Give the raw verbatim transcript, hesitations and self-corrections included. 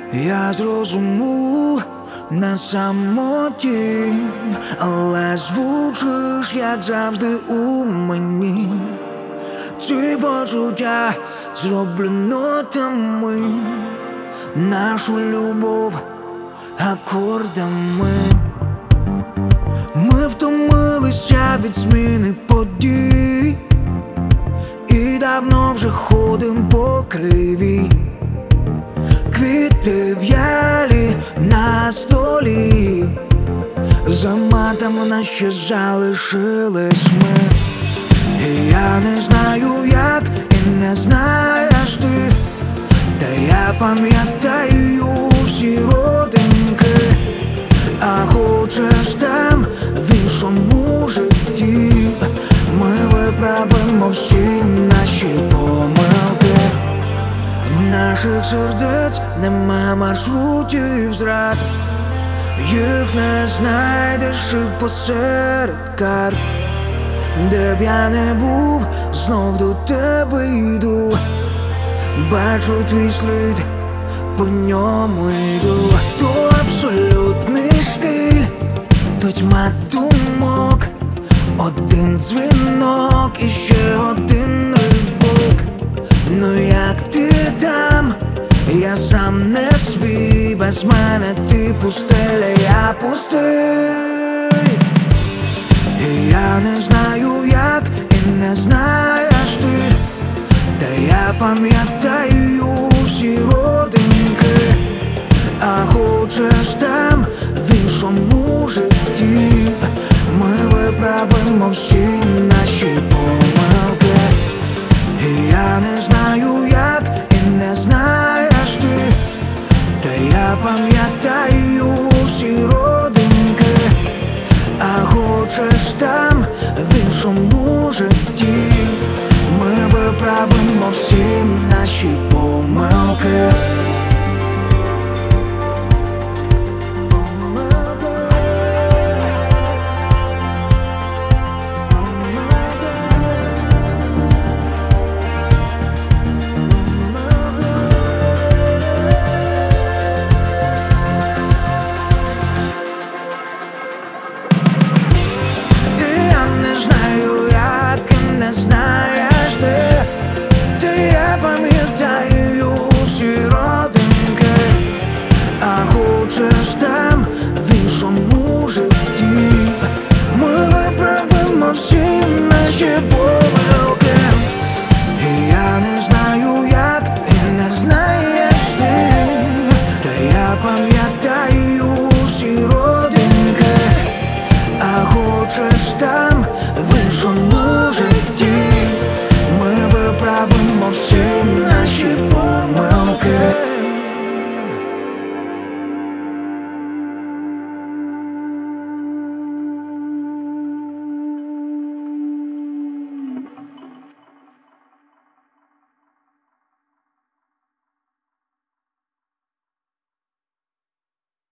Я зрозумів на самоті, але звучиш, як завжди у мені. Ці почуття зроблю нотами, нашу любов акордами. Ми втомилися від зміни подій і давно вже ходим по кривій. Квіти в'ялі на столі, за матами нас ще залишились ми. І я не знаю як, і не знаєш ти, та я пам'ятаю всі родинки. А хочеш там, в іншому житті, ми виправимо всі наші помилки. В наших сердець нема маршрутів зрад, їх не знайдеш і посеред карт. Де б я не був, знов до тебе йду, бачу твій слід, по ньому йду. То абсолютний стиль, то тьма думок, один дзвінок і ще один ривок. Ну як ти там, я сам не свій, без мене ти пустеля, я пустий. І я не знаю як, і не знаєш ти, та я пам'ятаю всі родинки. А хочеш там, в іншому житті, ми виправимо всі наші помилки. І я не знаю як, і не знаєш ти, та я пам'ятаю всі родинки. А хочеш там, в іншому житті, ми виправимо всі наші помилки. Хочеш там, в іншому житті, ми виправимо всі наші помилки. І я не знаю як, і не знаєш ти, та я пам'ятаю